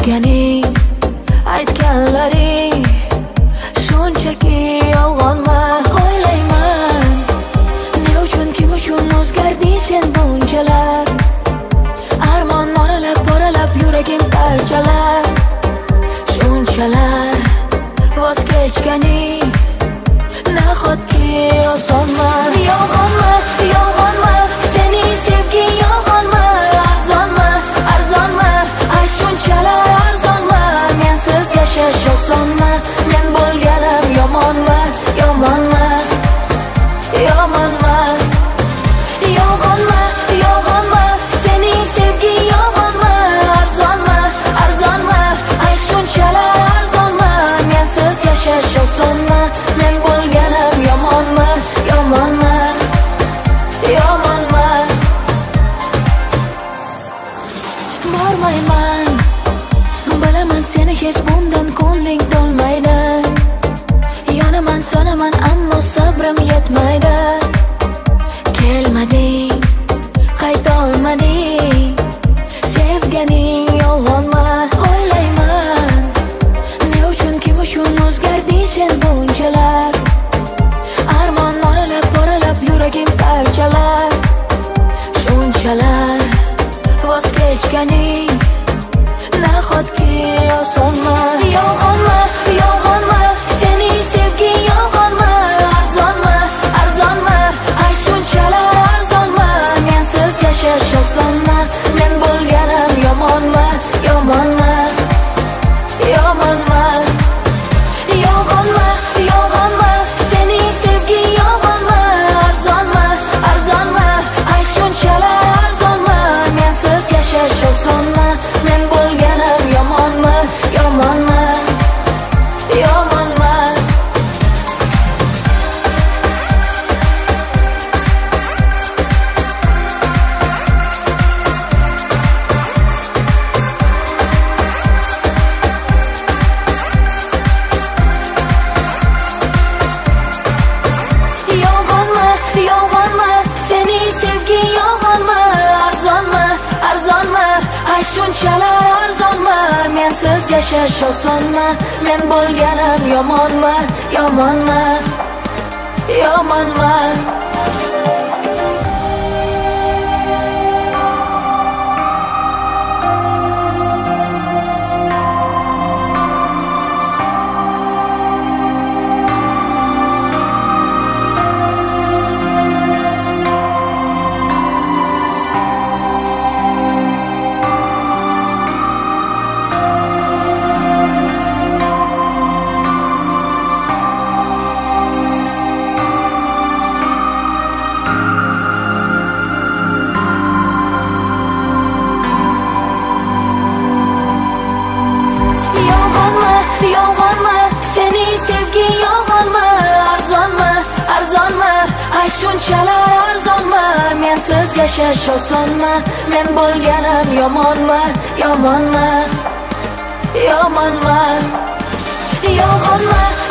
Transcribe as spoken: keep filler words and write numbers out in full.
sevganing, aytganlaring shunchaki yolg'onmi? O'ylayman, ne uchun, kim uchun o'zgarding sen bunchalar? Armon oralab, boralab yuragim parchalar. Shunchalar voz kechganing nahotki osonmi? Yolg'onmi, yolg'onmi, sening sevging yolg'onmi? Arzonmi, arzonmi, ay shunchalar arzonmi? Mensiz yashash osonmi? Men bo'lganim yomonmi, yomonmi, yomonmi? Yolg'onmi, yolg'onmi, sening sevging yolg'onmi? Arzonmi, arzonmi, ay shunchalar arzonmi? Mensiz yashash osonmi? Men bo'lganim yomonmi, yomonmi, yomonmi? Bormayman, bilaman seni hech bundan ko'ngling to'lmaydi. Yonaman, sonaman, ammo sabrim yetmaydi. Kelmading, qayta olmading, sevganing yolg'onmi? O'ylayman, ne uchun, kim uchun o'zgarding sen bunchalar? Armon oralab, boralab yuragim parchalar. Shunchalar voz kechganing nahotki osonmi? Yolg'onmi, yolg'onmi, sening sevging yolg'onmi? Arzonmi, arzonmi, ay shunchalar arzonmi? Mensiz yashash osonmi? Men bo'lganim yomonmi, yomonmi, yomonmi? Yolg'onmi, yolg'onmi, sening sevging yolg'onmi? Arzonmi, arzonmi, ay shunchalar arzonmi? Mensiz yashash osonmi? Men bo'lganim yomonmi, yomonmi, yomonmi? Yolg'onmi, yolg'onmi, sening sevging yolg'onmi? Arzonmi, arzonmi, ay shunchalar arzonmi? Mensiz yashash osonmi? Men bo'lganim yomonmi, yomonmi, yomonmi? Yolg'onmi, sening sevging yolg'onmi? Arzonmi, arzonmi, ay shunchalar arzonmi? Mensiz yashash osonmi? Men bo'lganim yomonmi, yomonmi, yomonmi? Yolg'onmi,